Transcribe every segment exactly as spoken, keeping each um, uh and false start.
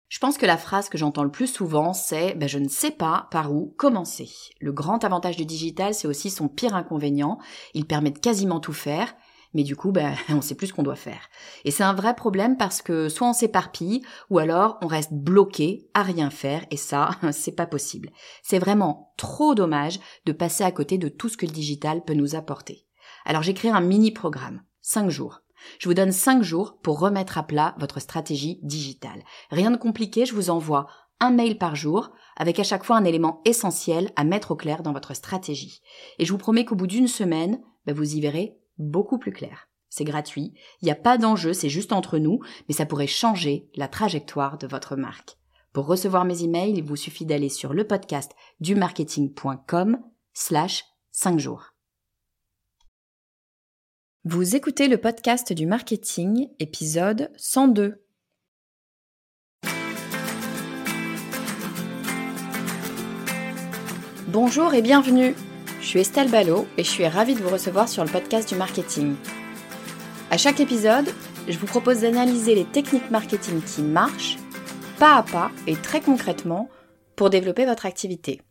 Je pense que la phrase que j'entends le plus souvent, c'est ben, « je ne sais pas par où commencer ». Le grand avantage du digital, c'est aussi son pire inconvénient. Il permet de quasiment tout faire, mais du coup, ben, on ne sait plus ce qu'on doit faire. Et c'est un vrai problème parce que soit on s'éparpille, ou alors on reste bloqué à rien faire, et ça, c'est pas possible. C'est vraiment trop dommage de passer à côté de tout ce que le digital peut nous apporter. Alors j'ai créé un mini-programme, cinq jours. Je vous donne cinq jours pour remettre à plat votre stratégie digitale. Rien de compliqué, je vous envoie un mail par jour avec à chaque fois un élément essentiel à mettre au clair dans votre stratégie. Et je vous promets qu'au bout d'une semaine, ben vous y verrez beaucoup plus clair. C'est gratuit, il n'y a pas d'enjeu, c'est juste entre nous, mais ça pourrait changer la trajectoire de votre marque. Pour recevoir mes emails, il vous suffit d'aller sur le podcast du marketing point com slash cinq jours. Vous écoutez le podcast du marketing, épisode cent deux. Bonjour et bienvenue. Je suis Estelle Ballot et je suis ravie de vous recevoir sur le podcast du marketing. À chaque épisode, je vous propose d'analyser les techniques marketing qui marchent, pas à pas et très concrètement, pour développer votre activité.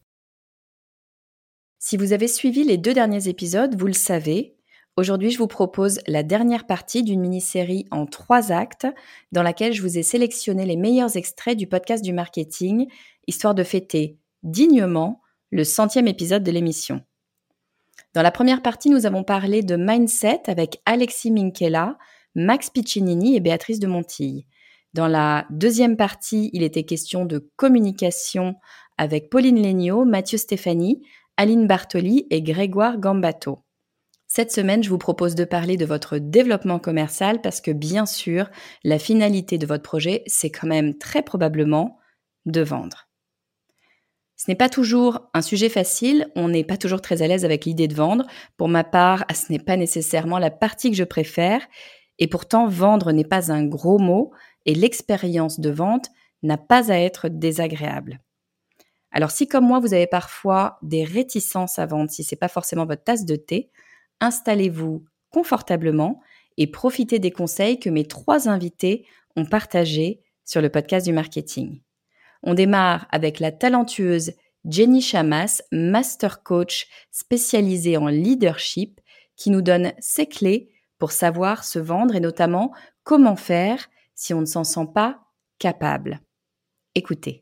Si vous avez suivi les deux derniers épisodes, vous le savez, aujourd'hui, je vous propose la dernière partie d'une mini-série en trois actes dans laquelle je vous ai sélectionné les meilleurs extraits du podcast du marketing, histoire de fêter dignement le centième épisode de l'émission. Dans la première partie, nous avons parlé de mindset avec Alexis Minchella, Max Piccinini et Béatrice de Montille. Dans la deuxième partie, il était question de communication avec Pauline Léniaud, Mathieu Stéphanie, Aline Bartoli et Grégoire Gambato. Cette semaine, je vous propose de parler de votre développement commercial parce que bien sûr, la finalité de votre projet, c'est quand même très probablement de vendre. Ce n'est pas toujours un sujet facile, on n'est pas toujours très à l'aise avec l'idée de vendre. Pour ma part, ce n'est pas nécessairement la partie que je préfère et pourtant, vendre n'est pas un gros mot et l'expérience de vente n'a pas à être désagréable. Alors si comme moi, vous avez parfois des réticences à vendre, si ce n'est pas forcément votre tasse de thé, installez-vous confortablement et profitez des conseils que mes trois invités ont partagés sur le podcast du marketing. On démarre avec la talentueuse Jenny Chamas, master coach spécialisée en leadership, qui nous donne ses clés pour savoir se vendre et notamment comment faire si on ne s'en sent pas capable. Écoutez.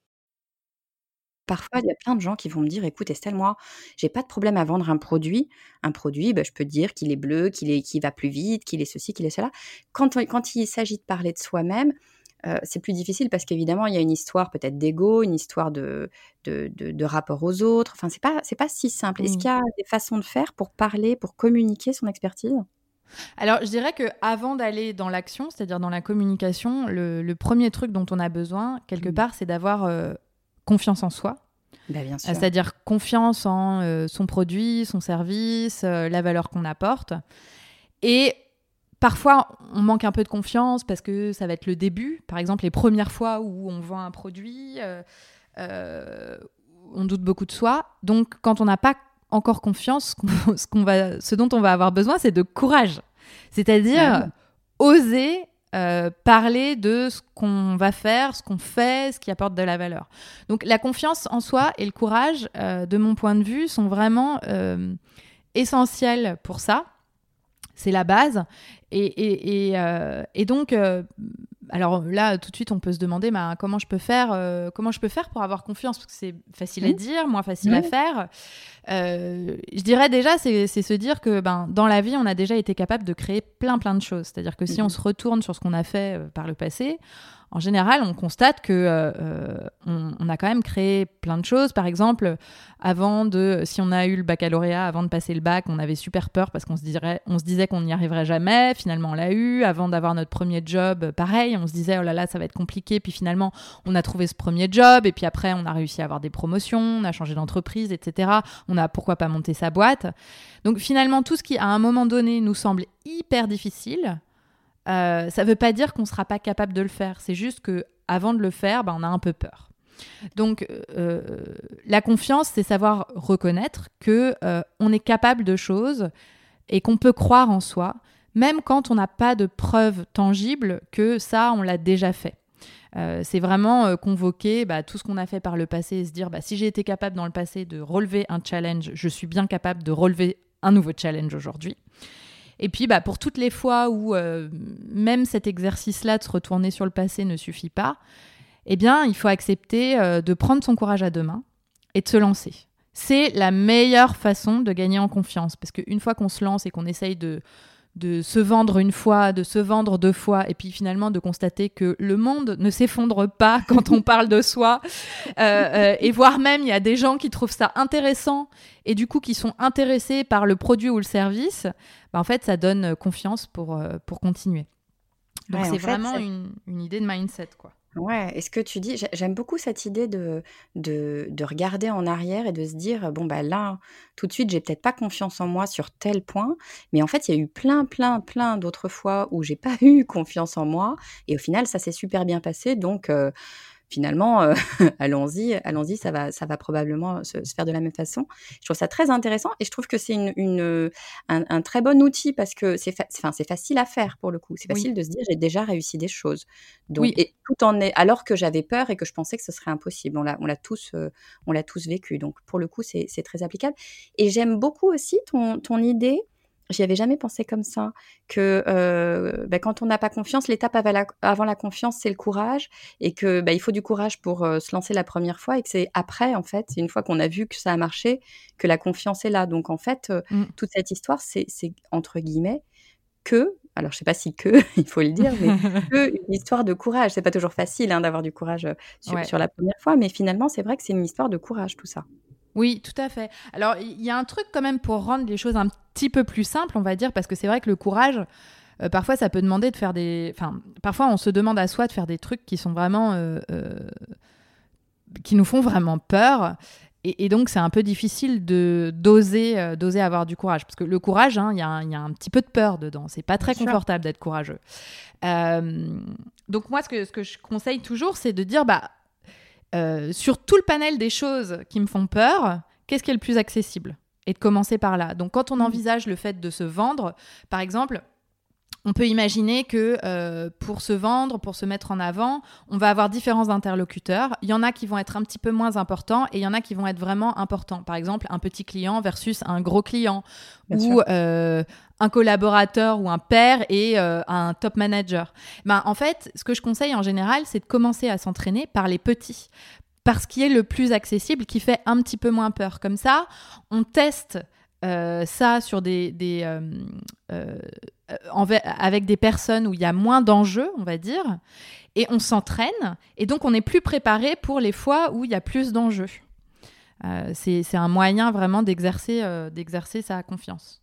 Parfois, il y a plein de gens qui vont me dire « Écoute Estelle, moi, j'ai pas de problème à vendre un produit. Un produit, ben, je peux dire qu'il est bleu, qu'il est, qu'il va plus vite, qu'il est ceci, qu'il est cela. » Quand, on, quand il s'agit de parler de soi-même, euh, c'est plus difficile parce qu'évidemment, il y a une histoire peut-être d'ego, une histoire de, de, de, de rapport aux autres. Enfin, c'est pas, c'est pas si simple. Mmh. Est-ce qu'il y a des façons de faire pour parler, pour communiquer son expertise ? Alors, je dirais qu'avant d'aller dans l'action, c'est-à-dire dans la communication, le, le premier truc dont on a besoin, quelque mmh. part, c'est d'avoir... Euh, confiance en soi, bah, bien sûr. Euh, c'est-à-dire confiance en euh, son produit, son service, euh, la valeur qu'on apporte. Et parfois, on manque un peu de confiance parce que ça va être le début. Par exemple, les premières fois où on vend un produit, euh, euh, on doute beaucoup de soi. Donc, quand on n'a pas encore confiance, ce, qu'on, ce, qu'on va, ce dont on va avoir besoin, c'est de courage. C'est-à-dire ouais. oser Euh, parler de ce qu'on va faire, ce qu'on fait, ce qui apporte de la valeur. Donc la confiance en soi et le courage, euh, de mon point de vue, sont vraiment euh, essentiels pour ça. C'est la base. Et, et, et, euh, et donc, euh, alors là, tout de suite, on peut se demander bah, comment, je peux faire, euh, comment je peux faire pour avoir confiance, parce que c'est facile mmh. à dire, moins facile mmh. à faire. Euh, je dirais déjà, c'est, c'est se dire que ben, dans la vie, on a déjà été capable de créer plein, plein de choses. C'est-à-dire que si mmh. on se retourne sur ce qu'on a fait euh, par le passé, en général, on constate que euh, on, on a quand même créé plein de choses. Par exemple, avant de, si on a eu le baccalauréat, avant de passer le bac, on avait super peur parce qu'on se dirait, on se disait qu'on n'y arriverait jamais. Finalement, on l'a eu. Avant d'avoir notre premier job, pareil, on se disait oh là là, ça va être compliqué. Puis finalement, on a trouvé ce premier job. Et puis après, on a réussi à avoir des promotions, on a changé d'entreprise, et cetera. On a pourquoi pas monté sa boîte. Donc finalement, tout ce qui à un moment donné nous semble hyper difficile. Euh, ça ne veut pas dire qu'on ne sera pas capable de le faire. C'est juste qu'avant de le faire, ben, on a un peu peur. Donc, euh, la confiance, c'est savoir reconnaître qu'on euh, est capable de choses et qu'on peut croire en soi, même quand on n'a pas de preuves tangibles que ça, on l'a déjà fait. Euh, c'est vraiment euh, convoquer bah, tout ce qu'on a fait par le passé et se dire bah, si j'ai été capable dans le passé de relever un challenge, je suis bien capable de relever un nouveau challenge aujourd'hui. Et puis, bah, pour toutes les fois où euh, même cet exercice-là de se retourner sur le passé ne suffit pas, eh bien, il faut accepter euh, de prendre son courage à deux mains et de se lancer. C'est la meilleure façon de gagner en confiance. Parce qu'une fois qu'on se lance et qu'on essaye de, de se vendre une fois, de se vendre deux fois, et puis finalement de constater que le monde ne s'effondre pas quand on parle de soi, euh, euh, et voire même il y a des gens qui trouvent ça intéressant et du coup qui sont intéressés par le produit ou le service, bah en fait ça donne confiance pour, euh, pour continuer. Donc Ouais, c'est en fait, vraiment c'est- une, une idée de mindset, quoi. Ouais, et ce que tu dis, j'ai- j'aime beaucoup cette idée de, de, de regarder en arrière et de se dire, bon, bah là, tout de suite, j'ai peut-être pas confiance en moi sur tel point, mais en fait, il y a eu plein, plein, plein d'autres fois où j'ai pas eu confiance en moi, et au final, ça s'est super bien passé, donc euh, finalement, euh, allons-y, allons-y, ça va, ça va probablement se, se faire de la même façon. Je trouve ça très intéressant et je trouve que c'est une, une, un, un très bon outil parce que c'est, fa- enfin, c'est facile à faire pour le coup. C'est Oui, facile de se dire j'ai déjà réussi des choses. Donc, oui, et tout en est, alors que j'avais peur et que je pensais que ce serait impossible. On l'a, on l'a tous, euh, on l'a tous vécu. Donc, pour le coup, c'est, c'est très applicable. Et j'aime beaucoup aussi ton, ton idée. J'y avais jamais pensé comme ça, que euh, bah, quand on n'a pas confiance, l'étape avant la, avant la confiance, c'est le courage et que bah, il faut du courage pour euh, se lancer la première fois et que c'est après en fait, c'est une fois qu'on a vu que ça a marché, que la confiance est là. Donc en fait, euh, mm. toute cette histoire, c'est, c'est entre guillemets que, alors je sais pas si que, il faut le dire, mais que une histoire de courage. C'est pas toujours facile hein, d'avoir du courage euh, sur, Ouais. sur la première fois, mais finalement c'est vrai que c'est une histoire de courage tout ça. Oui, tout à fait. Alors, il y a un truc quand même pour rendre les choses un petit peu plus simples, on va dire, parce que c'est vrai que le courage, euh, parfois, ça peut demander de faire des... Enfin, parfois, on se demande à soi de faire des trucs qui sont vraiment... euh, euh, qui nous font vraiment peur. Et, et donc, c'est un peu difficile de, d'oser, euh, d'oser avoir du courage. Parce que le courage, hein, il y a un- il y a un petit peu de peur dedans. C'est pas très Bien sûr. confortable d'être courageux. Euh, donc, moi, ce que, ce que je conseille toujours, c'est de dire... bah Euh, sur tout le panel des choses qui me font peur, qu'est-ce qui est le plus accessible ? Et de commencer par là. Donc, quand on envisage le fait de se vendre, par exemple, on peut imaginer que euh, pour se vendre, pour se mettre en avant, on va avoir différents interlocuteurs. Il y en a qui vont être un petit peu moins importants et il y en a qui vont être vraiment importants. Par exemple, un petit client versus un gros client Bien ou sûr. euh, un collaborateur ou un père et euh, un top manager. Ben, en fait, ce que je conseille en général, c'est de commencer à s'entraîner par les petits. Parce qu'il est le plus accessible, qui fait un petit peu moins peur. Comme ça, on teste euh, ça sur des... des euh, euh, enve- avec des personnes où il y a moins d'enjeux, on va dire, et on s'entraîne, et donc on est plus préparé pour les fois où il y a plus d'enjeux. Euh, c'est, c'est un moyen vraiment d'exercer, euh, d'exercer sa confiance.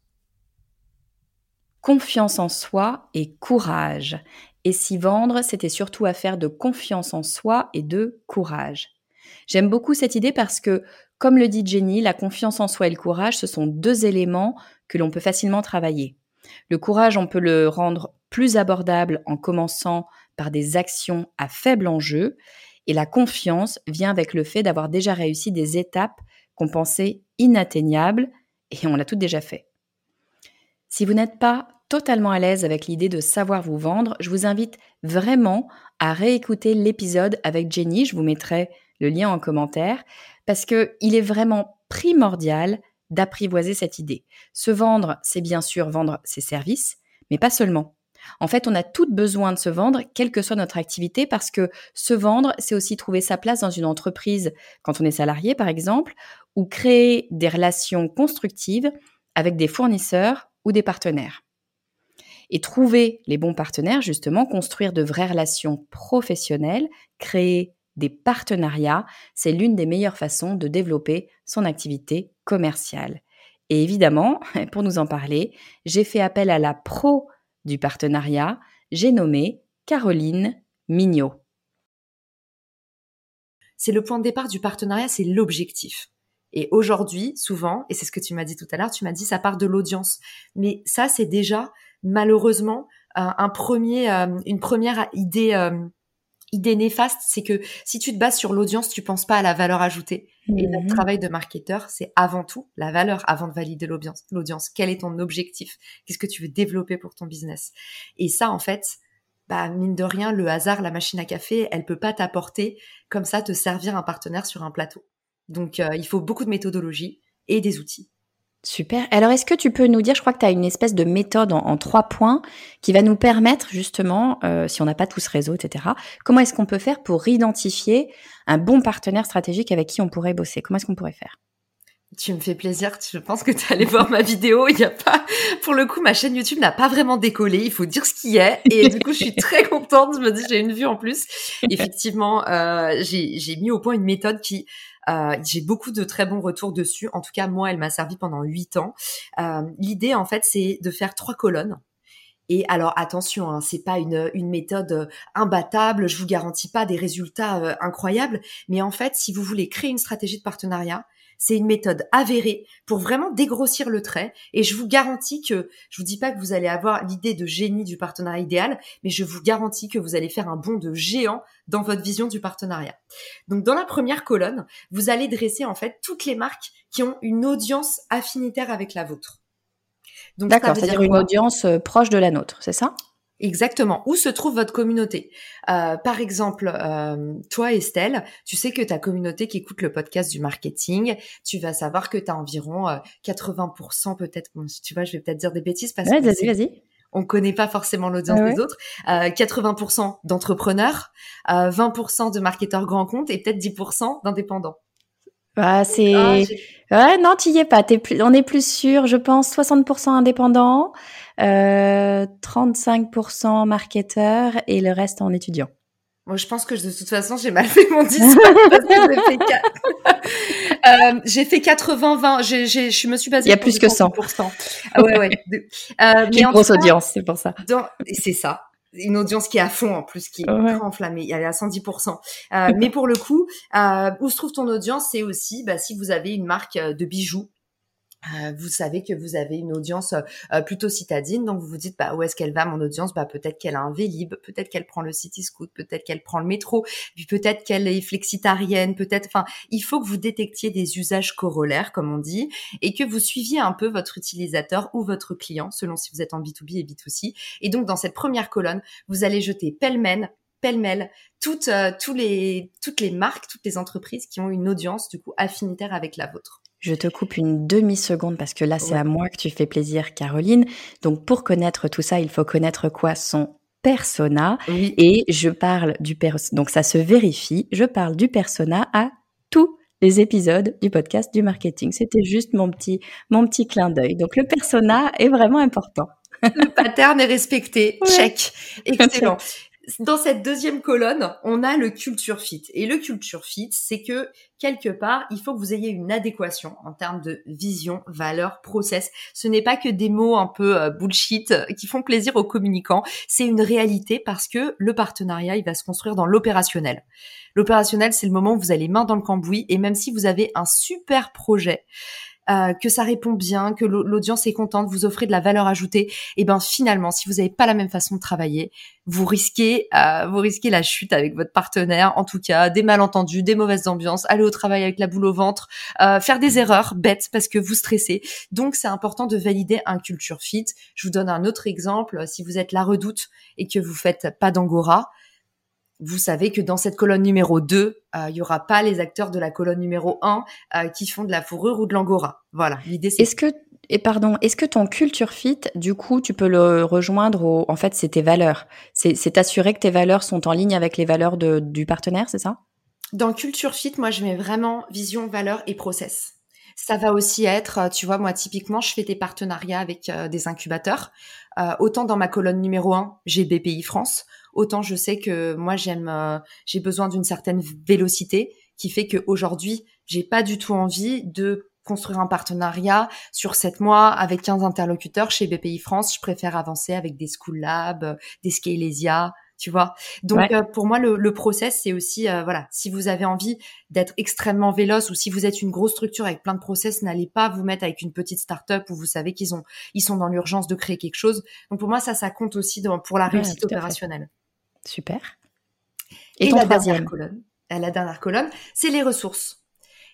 Confiance en soi et courage. Et s'y vendre, c'était surtout affaire de confiance en soi et de courage. J'aime beaucoup cette idée parce que, comme le dit Jenny, la confiance en soi et le courage, ce sont deux éléments que l'on peut facilement travailler. Le courage, on peut le rendre plus abordable en commençant par des actions à faible enjeu. Et la confiance vient avec le fait d'avoir déjà réussi des étapes qu'on pensait inatteignables et on l'a toutes déjà fait. Si vous n'êtes pas totalement à l'aise avec l'idée de savoir vous vendre, je vous invite vraiment à réécouter l'épisode avec Jenny. Je vous mettrai le lien en commentaire parce que il est vraiment primordial d'apprivoiser cette idée. Se vendre, c'est bien sûr vendre ses services, mais pas seulement. En fait, on a toutes besoin de se vendre, quelle que soit notre activité, parce que se vendre, c'est aussi trouver sa place dans une entreprise quand on est salarié, par exemple, ou créer des relations constructives avec des fournisseurs ou des partenaires. Et trouver les bons partenaires, justement, construire de vraies relations professionnelles, créer des partenariats, c'est l'une des meilleures façons de développer son activité commerciale. Et évidemment, pour nous en parler, j'ai fait appel à la pro du partenariat, j'ai nommé Caroline Mignot. C'est le point de départ du partenariat, c'est l'objectif. Et aujourd'hui, souvent, et c'est ce que tu m'as dit tout à l'heure, tu m'as dit ça part de l'audience. Mais ça, c'est déjà malheureusement un, un premier, euh, une première idée, euh, idée néfaste, c'est que si tu te bases sur l'audience, tu penses pas à la valeur ajoutée. Et notre Mhm. travail de marketeur, c'est avant tout la valeur, avant de valider l'audience. L'audience, quel est ton objectif ? Qu'est-ce que tu veux développer pour ton business ? Et ça, en fait, bah, mine de rien, le hasard, la machine à café, elle peut pas t'apporter comme ça, te servir un partenaire sur un plateau. Donc, euh, il faut beaucoup de méthodologie et des outils. Super. Alors, est-ce que tu peux nous dire, je crois que tu as une espèce de méthode en, en trois points qui va nous permettre justement, euh, si on n'a pas tout ce réseau, et cetera, comment est-ce qu'on peut faire pour identifier un bon partenaire stratégique avec qui on pourrait bosser? Comment est-ce qu'on pourrait faire? Tu me fais plaisir. Je pense que tu allais voir ma vidéo. Il y a pas, pour le coup, ma chaîne YouTube n'a pas vraiment décollé. Il faut dire ce qui est. Et du coup, je suis très contente. Je me dis, j'ai une vue en plus. Effectivement, euh, j'ai, j'ai mis au point une méthode qui, euh, j'ai beaucoup de très bons retours dessus. En tout cas, moi, elle m'a servi pendant huit ans. Euh, l'idée, en fait, c'est de faire trois colonnes. Et alors attention, hein, c'est pas une une méthode euh, imbattable, je vous garantis pas des résultats euh, incroyables, mais en fait, si vous voulez créer une stratégie de partenariat, c'est une méthode avérée pour vraiment dégrossir le trait. Et je vous garantis que, je vous dis pas que vous allez avoir l'idée de génie du partenariat idéal, mais je vous garantis que vous allez faire un bond de géant dans votre vision du partenariat. Donc dans la première colonne, vous allez dresser en fait toutes les marques qui ont une audience affinitaire avec la vôtre. Donc, d'accord, c'est-à-dire une audience euh, proche de la nôtre, c'est ça? Exactement. Où se trouve votre communauté? euh, Par exemple, euh, toi Estelle, tu sais que ta communauté qui écoute le podcast du marketing, tu vas savoir que tu as environ euh, quatre-vingts pour cent peut-être, bon, tu vois, je vais peut-être dire des bêtises parce ouais, que vas-y, vas-y. on connaît pas forcément l'audience ah des ouais. autres. Euh, quatre-vingts pour cent d'entrepreneurs, euh, vingt pour cent de marketeurs grands comptes et peut-être dix pour cent d'indépendants. Ah, c'est... Ah, ouais, non, tu y es pas. T'es plus... On est plus sûr, je pense, soixante pour cent indépendants, euh, trente-cinq pour cent marketeurs et le reste en étudiants. Moi, je pense que de toute façon, j'ai mal fait mon discours parce que j'ai fait, quatre... euh, j'ai fait quatre-vingts vingt. J'ai, j'ai, je me suis basée. Il y a plus que cent. Ah ouais, ouais. Euh, j'ai une grosse audience, c'est pour ça. Dans... C'est ça. Une audience qui est à fond en plus, qui est ouais. très enflammée, elle est à cent dix pour cent. Euh, mais pour le coup, euh, où se trouve ton audience, c'est aussi bah, si vous avez une marque de bijoux, euh, vous savez que vous avez une audience euh, plutôt citadine, donc vous vous dites bah où est-ce qu'elle va mon audience? Bah peut-être qu'elle a un Vélib, peut-être qu'elle prend le Cityscoot, peut-être qu'elle prend le métro, puis peut-être qu'elle est flexitarienne, peut-être. Enfin, il faut que vous détectiez des usages corollaires, comme on dit, et que vous suiviez un peu votre utilisateur ou votre client, selon si vous êtes en B deux B et B deux C. Et donc dans cette première colonne, vous allez jeter pêle-mêle, pêle-mêle toutes euh, tous les toutes les marques, toutes les entreprises qui ont une audience du coup affinitaire avec la vôtre. Je te coupe une demi-seconde parce que là, c'est ouais. à moi que tu fais plaisir, Caroline. Donc, pour connaître tout ça, il faut connaître quoi? Son persona. Oui. Et je parle du persona. Donc, ça se vérifie. Je parle du persona à tous les épisodes du podcast du marketing. C'était juste mon petit, mon petit clin d'œil. Donc, le persona est vraiment important. Le pattern est respecté. Ouais. Check. Excellent. Dans cette deuxième colonne, on a le culture fit. Et le culture fit, c'est que quelque part, il faut que vous ayez une adéquation en termes de vision, valeur, process. Ce n'est pas que des mots un peu euh, bullshit qui font plaisir aux communicants. C'est une réalité parce que le partenariat, il va se construire dans l'opérationnel. L'opérationnel, c'est le moment où vous avez les mains dans le cambouis et même si vous avez un super projet, Euh, que ça répond bien, que l'audience est contente, vous offrez de la valeur ajoutée, et ben finalement, si vous n'avez pas la même façon de travailler, vous risquez, euh, vous risquez la chute avec votre partenaire. En tout cas, des malentendus, des mauvaises ambiances, aller au travail avec la boule au ventre, euh, faire des erreurs bêtes parce que vous stressez. Donc, c'est important de valider un culture fit. Je vous donne un autre exemple. Si vous êtes la Redoute et que vous faites pas d'Angora, vous savez que dans cette colonne numéro deux, il euh, y aura pas les acteurs de la colonne numéro un euh, qui font de la fourrure ou de l'angora. Voilà, l'idée c'est... Est-ce que, et pardon, est-ce que ton culture fit, du coup, tu peux le rejoindre au... En fait, c'est tes valeurs. C'est, c'est t'assurer que tes valeurs sont en ligne avec les valeurs de, du partenaire, c'est ça? Dans culture fit, moi, je mets vraiment vision, valeur et process. Ça va aussi être, tu vois, moi, typiquement, je fais des partenariats avec euh, des incubateurs. Euh, autant dans ma colonne numéro un, j'ai B P I France, autant je sais que moi, j'aime, euh, j'ai besoin d'une certaine vélocité qui fait qu'aujourd'hui, j'ai pas du tout envie de construire un partenariat sur sept mois avec quinze interlocuteurs chez B P I France. Je préfère avancer avec des School Lab, des Scalesia, tu vois. Donc ouais. euh, pour moi le, le process c'est aussi euh, voilà, si vous avez envie d'être extrêmement véloce ou si vous êtes une grosse structure avec plein de process, n'allez pas vous mettre avec une petite start-up où vous savez qu'ils ont ils sont dans l'urgence de créer quelque chose. Donc pour moi ça ça compte aussi dans, pour la réussite ouais, opérationnelle. Super. Et, Et la dernière colonne, la dernière colonne, c'est les ressources.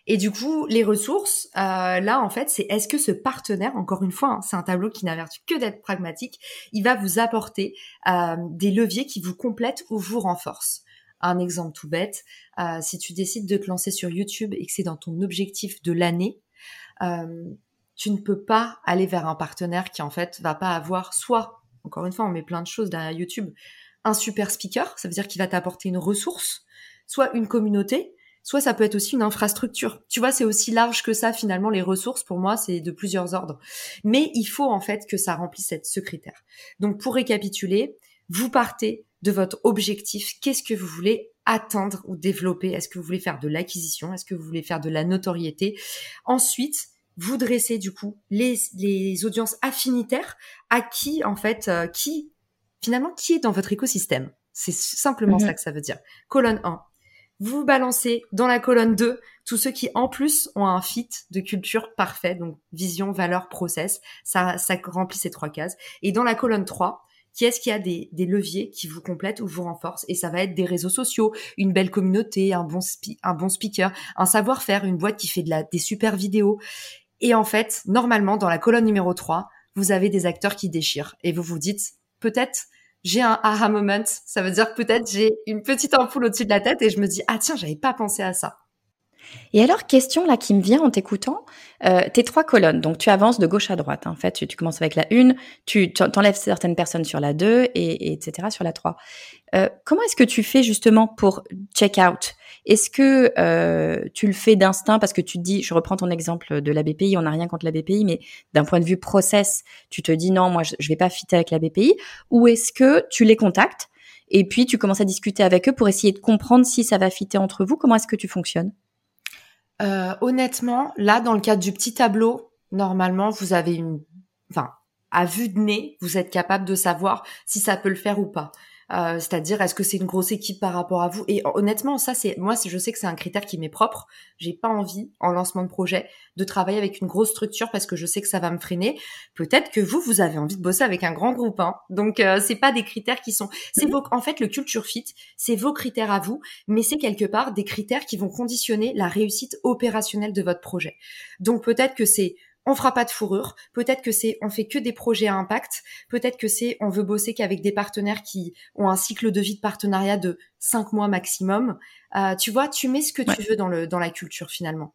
Et du coup, les ressources, euh, là, en fait, c'est est-ce que ce partenaire, encore une fois, hein, c'est un tableau qui n'avertit que d'être pragmatique, il va vous apporter euh, des leviers qui vous complètent ou vous renforcent. Un exemple tout bête, euh, si tu décides de te lancer sur YouTube et que c'est dans ton objectif de l'année, euh, tu ne peux pas aller vers un partenaire qui, en fait, va pas avoir soit, encore une fois, on met plein de choses derrière YouTube, un super speaker, ça veut dire qu'il va t'apporter une ressource, soit une communauté, soit ça peut être aussi une infrastructure. Tu vois, c'est aussi large que ça, finalement, les ressources, pour moi, c'est de plusieurs ordres. Mais il faut, en fait, que ça remplisse cette, ce critère. Donc, pour récapituler, vous partez de votre objectif. Qu'est-ce que vous voulez atteindre ou développer? Est-ce que vous voulez faire de l'acquisition? Est-ce que vous voulez faire de la notoriété? Ensuite, vous dressez, du coup, les, les audiences affinitaires à qui, en fait, euh, qui, finalement, qui est dans votre écosystème. C'est simplement Mhm. ça que ça veut dire. Colonne un. Vous balancez dans la colonne deux tous ceux qui, en plus, ont un fit de culture parfait, donc vision, valeur, process. Ça, ça remplit ces trois cases. Et dans la colonne trois, qui est-ce qu'il y a des, des leviers qui vous complètent ou vous renforcent? Et ça va être des réseaux sociaux, une belle communauté, un bon, spi- un bon speaker, un savoir-faire, une boîte qui fait de la, des super vidéos. Et en fait, normalement, dans la colonne numéro trois, vous avez des acteurs qui déchirent. Et vous vous dites, peut-être, j'ai un aha moment. Ça veut dire peut-être j'ai une petite ampoule au-dessus de la tête et je me dis, ah tiens, j'avais pas pensé à ça. Et alors, question là qui me vient en t'écoutant, euh, tes trois colonnes, donc tu avances de gauche à droite. Hein. En fait, tu, tu commences avec la une, tu t'enlèves certaines personnes sur la deux, et, et etc. sur la trois. Euh, comment est-ce que tu fais justement pour check out? Est-ce que euh, tu le fais d'instinct parce que tu te dis, je reprends ton exemple de la B P I, on n'a rien contre la B P I, mais d'un point de vue process, tu te dis non, moi je, je vais pas fitter avec la B P I, ou est-ce que tu les contactes et puis tu commences à discuter avec eux pour essayer de comprendre si ça va fitter entre vous? Comment est-ce que tu fonctionnes? Euh, honnêtement, là, dans le cadre du petit tableau, normalement, vous avez une, enfin, à vue de nez, vous êtes capable de savoir si ça peut le faire ou pas. Euh, c'est-à-dire, est-ce que c'est une grosse équipe par rapport à vous? Et honnêtement, ça, c'est moi, je sais que c'est un critère qui m'est propre. J'ai pas envie, en lancement de projet, de travailler avec une grosse structure parce que je sais que ça va me freiner. Peut-être que vous, vous avez envie de bosser avec un grand groupe, hein. Donc, euh, c'est pas des critères qui sont. C'est vos. En fait, le culture fit, c'est vos critères à vous, mais c'est quelque part des critères qui vont conditionner la réussite opérationnelle de votre projet. Donc, peut-être que c'est on fera pas de fourrure, peut-être que c'est on fait que des projets à impact, peut-être que c'est on veut bosser qu'avec des partenaires qui ont un cycle de vie de partenariat de cinq mois maximum. Euh, tu vois, tu mets ce que Ouais. tu veux dans le dans la culture finalement.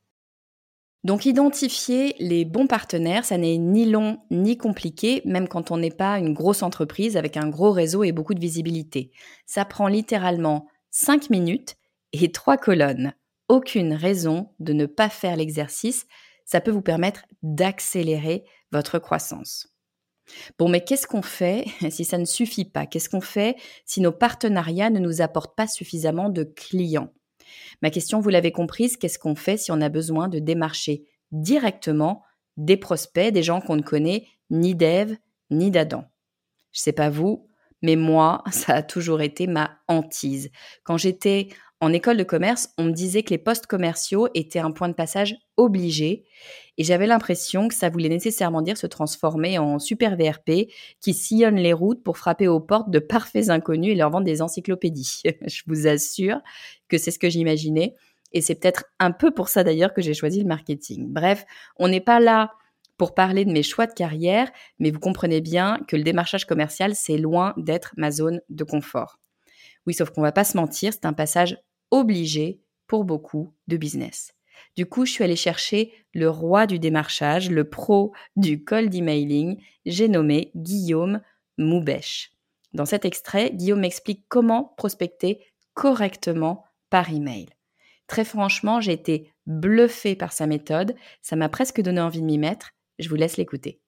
Donc, identifier les bons partenaires, ça n'est ni long ni compliqué, même quand on n'est pas une grosse entreprise avec un gros réseau et beaucoup de visibilité. Ça prend littéralement cinq minutes et trois colonnes. Aucune raison de ne pas faire l'exercice. Ça peut vous permettre d'accélérer votre croissance. Bon, mais qu'est-ce qu'on fait si ça ne suffit pas? Qu'est-ce qu'on fait si nos partenariats ne nous apportent pas suffisamment de clients? Ma question, vous l'avez comprise, qu'est-ce qu'on fait si on a besoin de démarcher directement des prospects, des gens qu'on ne connaît ni d'Ève ni d'Adam? Je sais pas vous, mais moi, ça a toujours été ma hantise. Quand j'étais en école de commerce, on me disait que les postes commerciaux étaient un point de passage obligé et j'avais l'impression que ça voulait nécessairement dire se transformer en super V R P qui sillonne les routes pour frapper aux portes de parfaits inconnus et leur vendre des encyclopédies. Je vous assure que c'est ce que j'imaginais et c'est peut-être un peu pour ça d'ailleurs que j'ai choisi le marketing. Bref, on n'est pas là pour parler de mes choix de carrière, mais vous comprenez bien que le démarchage commercial, c'est loin d'être ma zone de confort. Oui, sauf qu'on va pas se mentir, c'est un passage obligé pour beaucoup de business. Du coup, je suis allée chercher le roi du démarchage, le pro du cold emailing, j'ai nommé Guillaume Moubèche. Dans cet extrait, Guillaume m'explique comment prospecter correctement par email. Très franchement, j'ai été bluffée par sa méthode, ça m'a presque donné envie de m'y mettre. Je vous laisse l'écouter.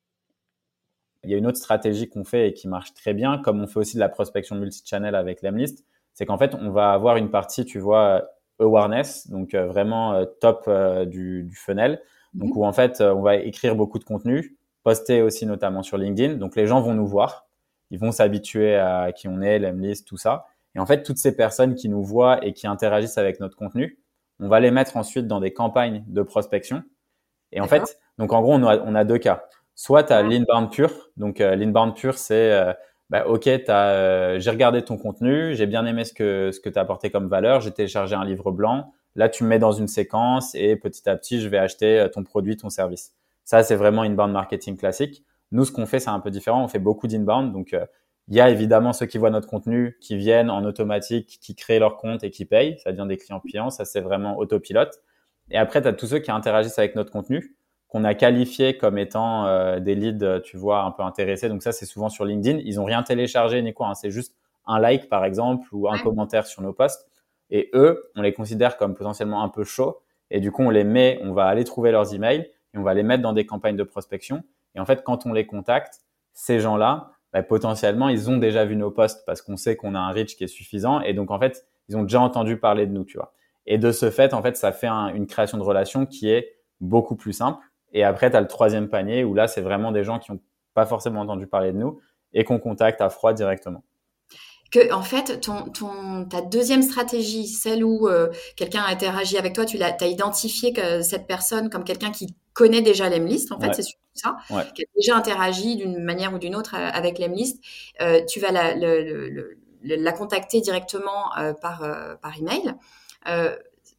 Il y a une autre stratégie qu'on fait et qui marche très bien, comme on fait aussi de la prospection multi-channel avec Lemlist, c'est qu'en fait, on va avoir une partie, tu vois, awareness, donc euh, vraiment euh, top euh, du, du funnel, donc mmh. où en fait, euh, on va écrire beaucoup de contenu, poster aussi notamment sur LinkedIn, donc les gens vont nous voir, ils vont s'habituer à qui on est, Lemlist, tout ça. Et en fait, toutes ces personnes qui nous voient et qui interagissent avec notre contenu, on va les mettre ensuite dans des campagnes de prospection. Et en D'accord. fait, donc en gros, on a, on a deux cas. Soit tu as l'inbound pur. Donc, euh, l'inbound pur, c'est euh, bah, OK, t'as, euh, j'ai regardé ton contenu, j'ai bien aimé ce que, ce que tu as apporté comme valeur, j'ai téléchargé un livre blanc, là, tu me mets dans une séquence et petit à petit, je vais acheter ton produit, ton service. Ça, c'est vraiment inbound marketing classique. Nous, ce qu'on fait, c'est un peu différent. On fait beaucoup d'inbound. Donc, euh, il y a évidemment ceux qui voient notre contenu, qui viennent en automatique, qui créent leur compte et qui payent. Ça devient des clients payants. Ça, c'est vraiment autopilote. Et après, tu as tous ceux qui interagissent avec notre contenu, qu'on a qualifié comme étant euh, des leads, tu vois, un peu intéressés. Donc ça, c'est souvent sur LinkedIn. Ils ont rien téléchargé ni quoi, hein. C'est juste un like, par exemple, ou un ouais. commentaire sur nos posts. Et eux, on les considère comme potentiellement un peu chauds. Et du coup, on les met, on va aller trouver leurs emails et on va les mettre dans des campagnes de prospection. Et en fait, quand on les contacte, ces gens-là, bah, potentiellement, ils ont déjà vu nos posts parce qu'on sait qu'on a un reach qui est suffisant. Et donc, en fait, ils ont déjà entendu parler de nous, tu vois. Et de ce fait, en fait, ça fait un, une création de relation qui est beaucoup plus simple. Et après, tu as le troisième panier où là, c'est vraiment des gens qui n'ont pas forcément entendu parler de nous et qu'on contacte à froid directement. Que, en fait, ton, ton, ta deuxième stratégie, celle où euh, quelqu'un a interagi avec toi, tu l'as, t'as identifié que cette personne comme quelqu'un qui connaît déjà l'Emlist, en fait, ouais. c'est surtout ça, ouais. qui a déjà interagi d'une manière ou d'une autre avec l'Emlist. Euh, tu vas la, le, le, le, la contacter directement euh, par, euh, par email. Euh,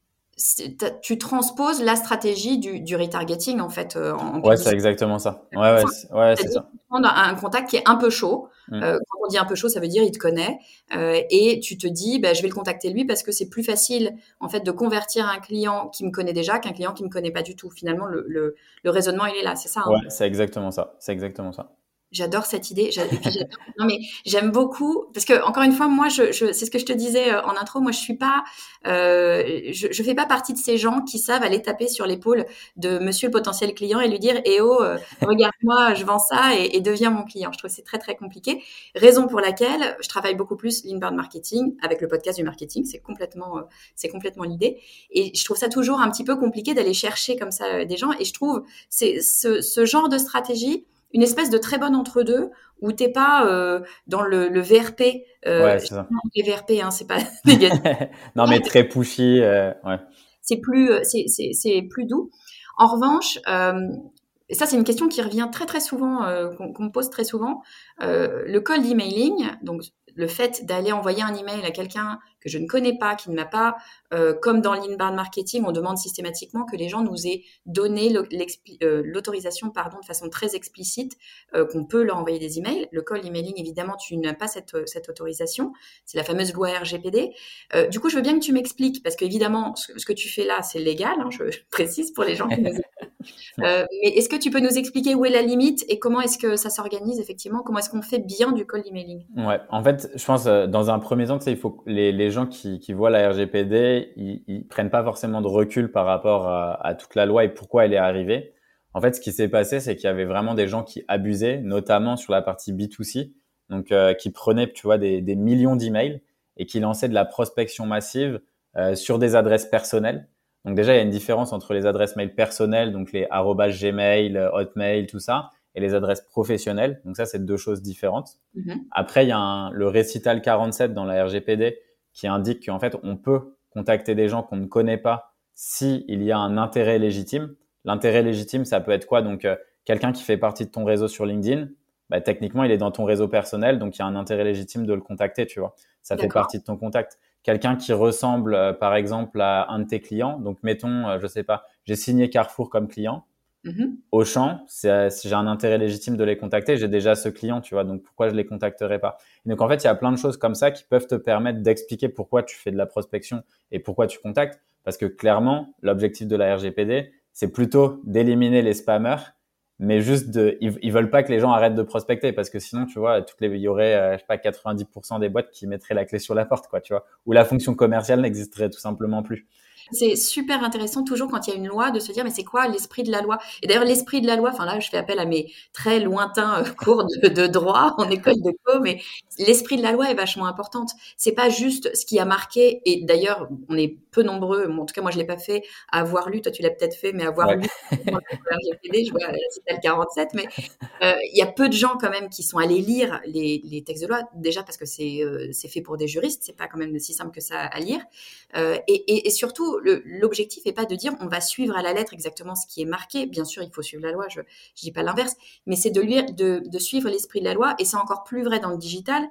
tu transposes la stratégie du, du retargeting, en fait. Euh, en ouais, c'est exactement ça. Ouais, ouais, c'est, ouais, c'est ça. Prendre un contact qui est un peu chaud. Mm. Euh, quand on dit un peu chaud, ça veut dire il te connaît. Euh, et tu te dis, bah, je vais le contacter lui parce que c'est plus facile, en fait, de convertir un client qui me connaît déjà qu'un client qui me connaît pas du tout. Finalement, le, le, le raisonnement, il est là. C'est ça. Hein. Ouais, c'est exactement ça. C'est exactement ça. J'adore cette idée. Et puis j'adore... Non mais j'aime beaucoup parce que encore une fois, moi, je, je, c'est ce que je te disais en intro. Moi, je suis pas, euh, je, je fais pas partie de ces gens qui savent aller taper sur l'épaule de Monsieur le potentiel client et lui dire "Eh oh, euh, regarde-moi, je vends ça et, et deviens mon client." Je trouve que c'est très très compliqué. Raison pour laquelle je travaille beaucoup plus l'inbound marketing avec le podcast du marketing. C'est complètement, euh, c'est complètement l'idée. Et je trouve ça toujours un petit peu compliqué d'aller chercher comme ça euh, des gens. Et je trouve c'est ce, ce genre de stratégie. Une espèce de très bonne entre-deux où t'es pas euh, dans le, le V R P. Euh, ouais, c'est ça. Les V R P, hein, c'est pas négatif. Non, mais très pushy. Euh, ouais. C'est plus, c'est, c'est, c'est plus doux. En revanche, euh, et ça c'est une question qui revient très très souvent, euh, qu'on, qu'on me pose très souvent. Euh, le cold emailing, donc le fait d'aller envoyer un email à quelqu'un que je ne connais pas, qui ne m'a pas, euh, comme dans l'inbound marketing, on demande systématiquement que les gens nous aient donné le, euh, l'autorisation, pardon, de façon très explicite, euh, qu'on peut leur envoyer des emails. Le cold emailing, évidemment, tu n'as pas cette, cette autorisation. C'est la fameuse loi R G P D. Euh, du coup, je veux bien que tu m'expliques, parce qu'évidemment, ce, ce que tu fais là, c'est légal, hein, je, je précise pour les gens qui nous écoutent. Euh, mais est-ce que tu peux nous expliquer où est la limite et comment est-ce que ça s'organise effectivement? Comment est-ce qu'on fait bien du cold emailing? Ouais, en fait, je pense euh, dans un premier temps, tu sais, il faut que les, les gens qui, qui voient la R G P D, ils, ils prennent pas forcément de recul par rapport à, à toute la loi et pourquoi elle est arrivée. En fait, ce qui s'est passé, c'est qu'il y avait vraiment des gens qui abusaient, notamment sur la partie B deux C, donc euh, qui prenaient, tu vois, des, des millions d'emails et qui lançaient de la prospection massive euh, sur des adresses personnelles. Donc déjà, il y a une différence entre les adresses mail personnelles, donc les arobase Gmail, Hotmail, tout ça, et les adresses professionnelles. Donc ça, c'est deux choses différentes. Mm-hmm. Après, il y a un, le récital quarante-sept dans la R G P D qui indique qu'en fait, on peut contacter des gens qu'on ne connaît pas s'il y a un intérêt légitime. L'intérêt légitime, ça peut être quoi? Donc, euh, quelqu'un qui fait partie de ton réseau sur LinkedIn, bah, techniquement, il est dans ton réseau personnel, donc il y a un intérêt légitime de le contacter, tu vois. Ça D'accord. fait partie de ton contact. Quelqu'un qui ressemble, euh, par exemple, à un de tes clients. Donc, mettons, euh, je sais pas, j'ai signé Carrefour comme client. Mm-hmm. Auchan, c'est, si j'ai un intérêt légitime de les contacter, j'ai déjà ce client, tu vois. Donc, pourquoi je les contacterai pas? Et donc, en fait, il y a plein de choses comme ça qui peuvent te permettre d'expliquer pourquoi tu fais de la prospection et pourquoi tu contactes. Parce que clairement, l'objectif de la R G P D, c'est plutôt d'éliminer les spammers, mais juste de, ils, ils veulent pas que les gens arrêtent de prospecter parce que sinon, tu vois, toutes les, il y aurait, euh, je sais pas, quatre-vingt-dix pour cent des boîtes qui mettraient la clé sur la porte, quoi, tu vois, ou la fonction commerciale n'existerait tout simplement plus. C'est super intéressant toujours quand il y a une loi de se dire mais c'est quoi l'esprit de la loi? Et d'ailleurs l'esprit de la loi, enfin là je fais appel à mes très lointains cours de, de droit en école de co, mais l'esprit de la loi est vachement importante. C'est pas juste ce qui a marqué, et d'ailleurs on est peu nombreux, en tout cas moi je l'ai pas fait, à avoir lu, toi tu l'as peut-être fait, mais avoir ouais. lu le R G P D, je vois c'est le quarante-sept, mais il euh, y a peu de gens quand même qui sont allés lire les, les textes de loi, déjà parce que c'est, euh, c'est fait pour des juristes, c'est pas quand même si simple que ça à lire, euh, et, et, et surtout Le, l'objectif n'est pas de dire on va suivre à la lettre exactement ce qui est marqué. Bien sûr, il faut suivre la loi, je ne dis pas l'inverse, mais c'est de, lui, de, de suivre l'esprit de la loi. Et c'est encore plus vrai dans le digital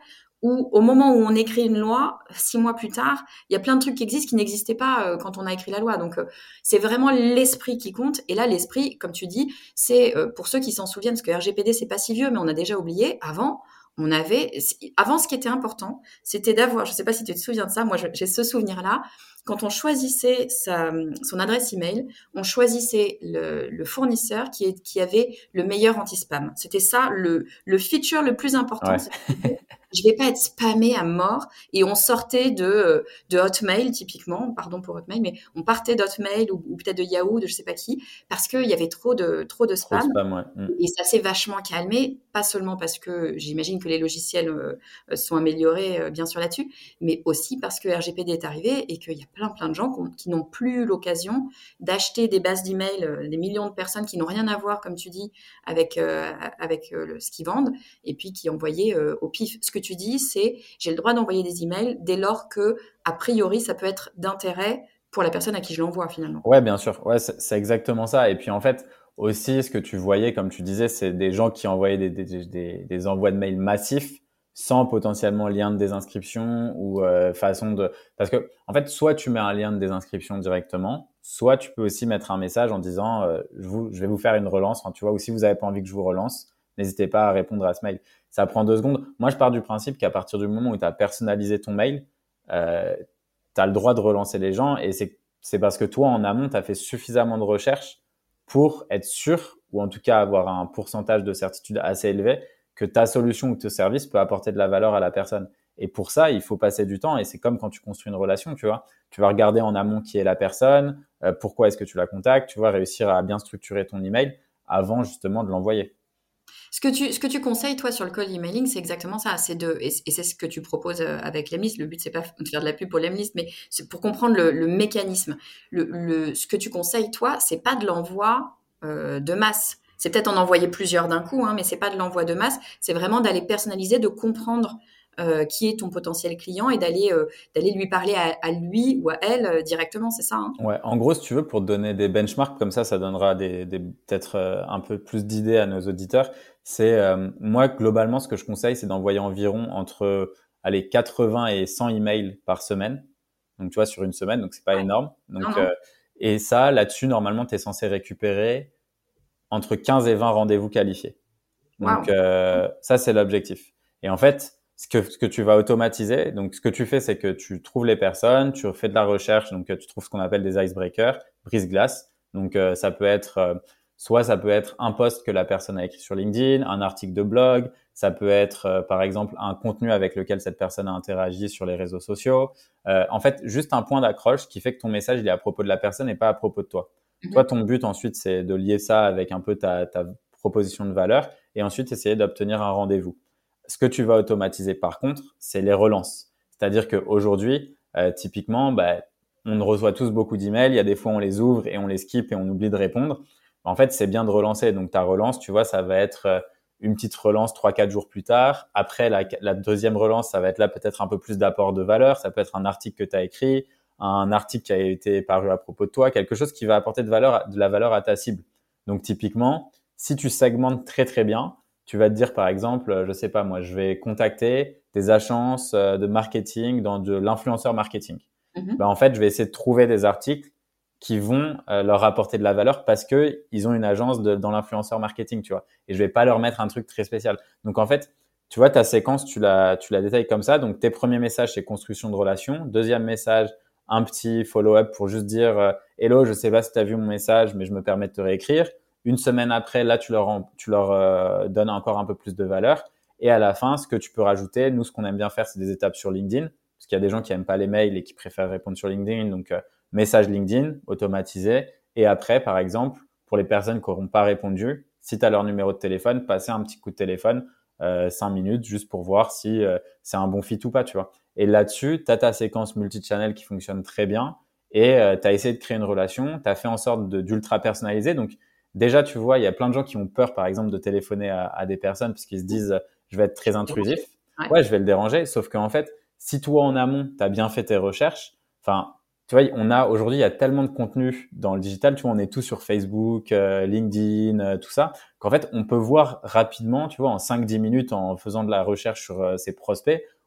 où au moment où on écrit une loi, six mois plus tard, il y a plein de trucs qui existent qui n'existaient pas euh, quand on a écrit la loi. Donc, euh, c'est vraiment l'esprit qui compte. Et là, l'esprit, comme tu dis, c'est euh, pour ceux qui s'en souviennent, parce que R G P D, c'est pas si vieux, mais on a déjà oublié. Avant, on avait, avant, ce qui était important, c'était d'avoir, je sais pas si tu te souviens de ça, moi, je, j'ai ce souvenir-là. Quand on choisissait sa, son adresse email, on choisissait le, le fournisseur qui, est, qui avait le meilleur anti-spam. C'était ça, le, le feature le plus important. Ouais. Je vais pas être spammé à mort. Et on sortait de, de Hotmail, typiquement, pardon pour Hotmail, mais on partait d'Hotmail ou, ou peut-être de Yahoo, de je sais pas qui, parce qu'il y avait trop de, trop de spam. Trop de spam, ouais. Mm. Et ça s'est vachement calmé, pas seulement parce que j'imagine que les logiciels euh, sont améliorés, euh, bien sûr, là-dessus, mais aussi parce que R G P D est arrivé et qu'il y a plein, plein de gens qui n'ont plus l'occasion d'acheter des bases d'emails, euh, des millions de personnes qui n'ont rien à voir, comme tu dis, avec, euh, avec euh, le, ce qu'ils vendent, et puis qui envoyaient euh, au pif. Ce que tu dis, c'est j'ai le droit d'envoyer des emails dès lors que, a priori, ça peut être d'intérêt pour la personne à qui je l'envoie, finalement. Ouais, bien sûr. Ouais, c'est, c'est exactement ça. Et puis, en fait, aussi, ce que tu voyais, comme tu disais, c'est des gens qui envoyaient des, des, des, des envois de mails massifs sans potentiellement lien de désinscription ou euh, façon de… Parce que, en fait, soit tu mets un lien de désinscription directement, soit tu peux aussi mettre un message en disant euh, je, vous, je vais vous faire une relance, enfin, tu vois, ou si vous n'avez pas envie que je vous relance, n'hésitez pas à répondre à ce mail. Ça prend deux secondes. Moi, je pars du principe qu'à partir du moment où tu as personnalisé ton mail, euh, tu as le droit de relancer les gens et c'est, c'est parce que toi, en amont, tu as fait suffisamment de recherches pour être sûr, ou en tout cas avoir un pourcentage de certitude assez élevé, que ta solution ou ton service peut apporter de la valeur à la personne. Et pour ça, il faut passer du temps et c'est comme quand tu construis une relation, tu vois. Tu vas regarder en amont qui est la personne, euh, pourquoi est-ce que tu la contactes, tu vas réussir à bien structurer ton email avant justement de l'envoyer. Ce que tu, ce que tu conseilles, toi, sur le cold emailing, c'est exactement ça. C'est de, et, et c'est ce que tu proposes avec Lemlist. Le but, c'est pas de faire de la pub pour Lemlist, mais c'est pour comprendre le, le mécanisme. Le, le, ce que tu conseilles, toi, c'est pas de l'envoi euh, de masse. C'est peut-être en envoyer plusieurs d'un coup, hein, mais c'est pas de l'envoi de masse. C'est vraiment d'aller personnaliser, de comprendre euh, qui est ton potentiel client et d'aller euh, d'aller lui parler à, à lui ou à elle euh, directement. C'est ça, hein? Ouais, en gros, si tu veux, pour te donner des benchmarks, comme ça, ça donnera des, des peut-être euh, un peu plus d'idées à nos auditeurs. C'est euh, moi, globalement, ce que je conseille, c'est d'envoyer environ entre allez, quatre-vingts et cent emails par semaine. Donc, tu vois, sur une semaine, donc c'est pas Ouais. énorme. Donc, Non, non. euh, et ça, là-dessus, normalement, tu es censé récupérer entre quinze et vingt rendez-vous qualifiés. Donc, Wow. euh, ça, c'est l'objectif. Et en fait, ce que, ce que tu vas automatiser, donc ce que tu fais, c'est que tu trouves les personnes, tu fais de la recherche, donc tu trouves ce qu'on appelle des icebreakers, brise-glace. Donc, euh, ça peut être, euh, soit ça peut être un post que la personne a écrit sur LinkedIn, un article de blog, ça peut être, euh, par exemple, un contenu avec lequel cette personne a interagi sur les réseaux sociaux. Euh, en fait, juste un point d'accroche qui fait que ton message, il est à propos de la personne et pas à propos de toi. Mm-hmm. Toi, ton but ensuite, c'est de lier ça avec un peu ta, ta proposition de valeur et ensuite essayer d'obtenir un rendez-vous. Ce que tu vas automatiser par contre, c'est les relances. C'est-à-dire qu'aujourd'hui, euh, typiquement, bah, on reçoit tous beaucoup d'emails. Il y a des fois, on les ouvre et on les skip et on oublie de répondre. En fait, c'est bien de relancer. Donc, ta relance, tu vois, ça va être euh, une petite relance trois quatre jours plus tard. Après, la, la deuxième relance, ça va être là peut-être un peu plus d'apport de valeur. Ça peut être un article que tu as écrit, un article qui a été paru à propos de toi, quelque chose qui va apporter de, valeur, de la valeur à ta cible. Donc, typiquement, si tu segmentes très, très bien, tu vas te dire, par exemple, je sais pas, moi, je vais contacter des agences de marketing dans de l'influenceur marketing. Mm-hmm. Ben, en fait, je vais essayer de trouver des articles qui vont euh, leur apporter de la valeur parce que ils ont une agence de, dans l'influenceur marketing, tu vois. Et je vais pas leur mettre un truc très spécial. Donc, en fait, tu vois, ta séquence, tu la, tu la détailles comme ça. Donc, tes premiers messages, c'est construction de relation. Deuxième message, un petit follow-up pour juste dire euh, « Hello, je sais pas si tu as vu mon message, mais je me permets de te réécrire ». Une semaine après, là, tu leur, tu leur euh, donnes encore un peu plus de valeur. Et à la fin, ce que tu peux rajouter, nous, ce qu'on aime bien faire, c'est des étapes sur LinkedIn. Parce qu'il y a des gens qui aiment pas les mails et qui préfèrent répondre sur LinkedIn. Donc, euh, message LinkedIn, automatisé. Et après, par exemple, pour les personnes qui n'auront pas répondu, si tu as leur numéro de téléphone, passer un petit coup de téléphone, euh, cinq minutes, juste pour voir si euh, c'est un bon fit ou pas, tu vois. Et là-dessus, tu as ta séquence multi-channel qui fonctionne très bien. Et euh, tu as essayé de créer une relation. Tu as fait en sorte de, d'ultra personnaliser. Donc, déjà, tu vois, il y a plein de gens qui ont peur, par exemple, de téléphoner à, à des personnes parce qu'ils se disent « je vais être très intrusif ouais. ». Ouais, je vais le déranger. Sauf qu'en fait, si toi, en amont, tu as bien fait tes recherches, enfin, tu vois, on a aujourd'hui, il y a tellement de contenu dans le digital, tu vois, on est tous sur Facebook, euh, LinkedIn, euh, tout ça, qu'en fait, on peut voir rapidement, tu vois, en cinq dix minutes, en faisant de la recherche sur euh, ses prospects,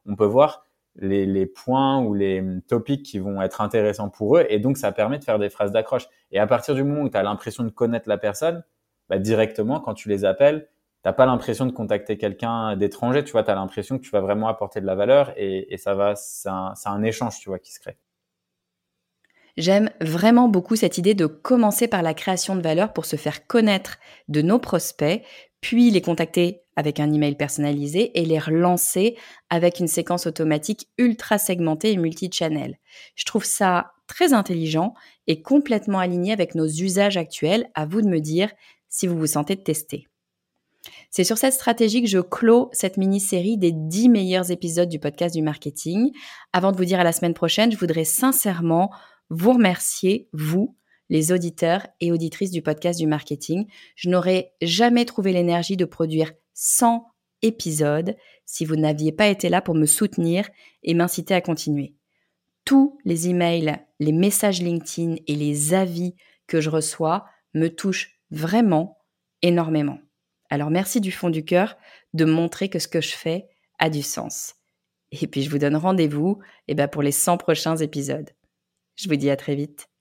on peut voir les, les points ou les topics qui vont être intéressants pour eux. Et donc, ça permet de faire des phrases d'accroche. Et à partir du moment où tu as l'impression de connaître la personne, bah, directement, quand tu les appelles, t'as pas l'impression de contacter quelqu'un d'étranger. Tu vois, tu as l'impression que tu vas vraiment apporter de la valeur et, et ça va, c'est un, c'est un échange, tu vois, qui se crée. J'aime vraiment beaucoup cette idée de commencer par la création de valeur pour se faire connaître de nos prospects, puis les contacter avec un email personnalisé et les relancer avec une séquence automatique ultra segmentée et multi-channel. Je trouve ça très intelligent et complètement aligné avec nos usages actuels. À vous de me dire si vous vous sentez de tester. C'est sur cette stratégie que je clôt cette mini-série des dix meilleurs épisodes du podcast du marketing. Avant de vous dire à la semaine prochaine, je voudrais sincèrement vous remercier, vous, les auditeurs et auditrices du podcast du marketing. Je n'aurais jamais trouvé l'énergie de produire cent épisodes si vous n'aviez pas été là pour me soutenir et m'inciter à continuer. Tous les emails, les messages LinkedIn et les avis que je reçois me touchent vraiment énormément. Alors merci du fond du cœur de montrer que ce que je fais a du sens. Et puis je vous donne rendez-vous eh ben, pour les cent prochains épisodes. Je vous dis à très vite.